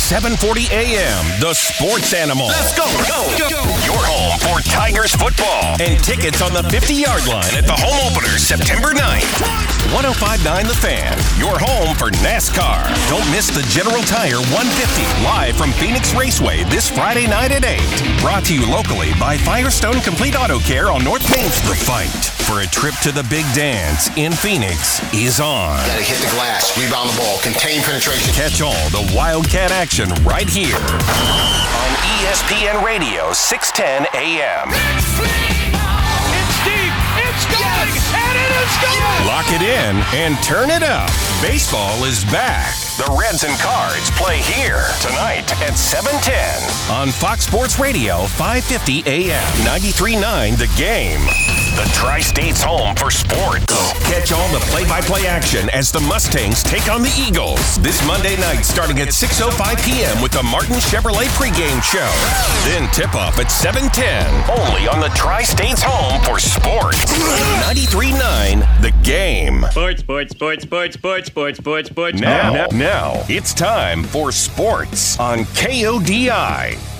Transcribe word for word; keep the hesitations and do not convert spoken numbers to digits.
seven forty a.m., The Sports Animal. Let's go, go, go. Your home for Tigers football. And tickets on the fifty-yard line at the home opener September ninth. one oh five point nine The Fan, your home for NASCAR. Don't miss the General Tire one fifty live from Phoenix Raceway this Friday night at eight. Brought to you locally by Firestone Complete Auto Care on North Main Street. The fight for a trip to the big dance in Phoenix is on. Got to hit the glass, rebound the ball, contain penetration. Catch all the Wildcat action right here on E S P N Radio, six ten a.m. It's deep, it's going, yes. and it is going! Lock it in and turn it up. Baseball is back. The Reds and Cards play here tonight at seven ten on Fox Sports Radio, five fifty a.m. ninety-three point nine The Game. The Tri-State's home for sports. Catch all the play-by-play action as the Mustangs take on the Eagles this Monday night starting at six oh five p.m. with the Martin Chevrolet pregame show. Then tip-off at seven ten, only on the Tri-State's home for sports. ninety-three point nine The Game. Sports, sports, sports, sports, sports, sports, sports, sports. Now, now, now, it's time for sports on K O D I.